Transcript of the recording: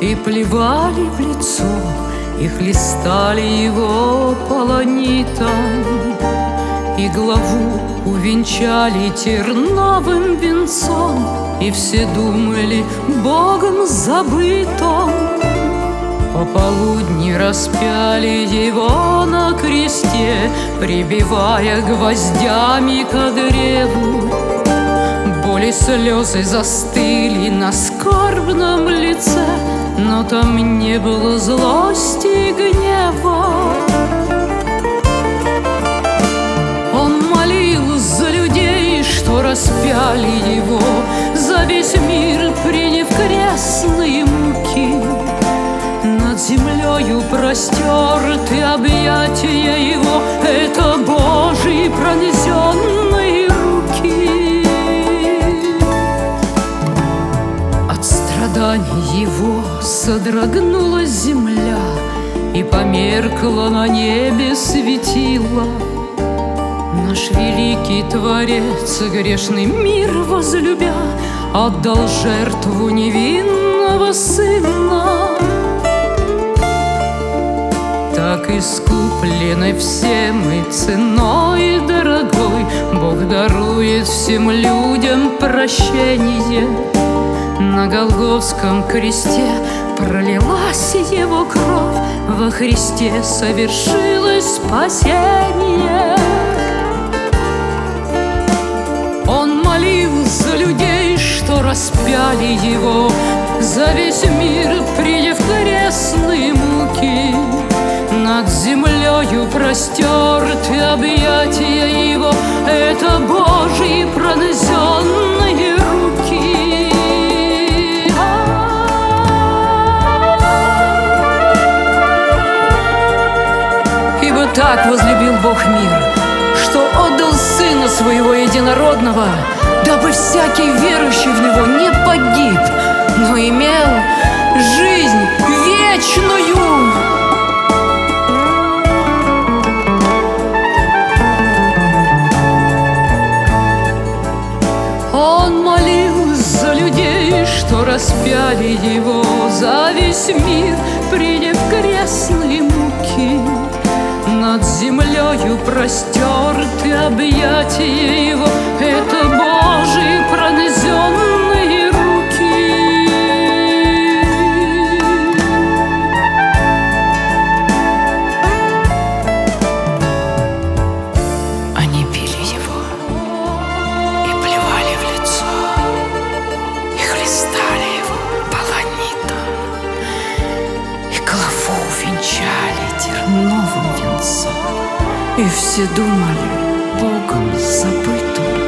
и плевали в лицо, и хлестали его полонитом, и главу увенчали терновым венцом, и все думали Богом забытом. Пополудни распяли его на кресте, прибивая гвоздями ко древу. Боли слезы застыли на скорбном лице, но там не было злости и гнева. Он молил за людей, что распяли его, за весь мир приняв крестные муки. Над землею простерты объятия его, это Божьи пронзенные руки. От страданий его содрогнулась земля, и померкла на небе светило. Наш великий Творец, грешный мир возлюбя, отдал жертву невинного Сына. Так искуплены все мы ценой дорогой, Бог дарует всем людям прощение. На Голгофском кресте пролилась его кровь, во Христе совершилось спасение. Он молил за людей, что распяли его, за весь мир приняв крестные муки. Над землею простерты объятия его, это Божьи пронзенные руки. Ибо так возлюбил Бог мир, что отдал Сына Своего Единородного, дабы всякий верующий в Него не погиб, но имел жизнь вечную. Он молил за людей, что распяли его, за весь мир приняв крестные муки. Над землею простерты объятия его, это Божьи пронзенные руки. Они били его и плевали в лицо, и хлестали его полонитом, и главу венчали терновым венцом, и все думали Богом забытым.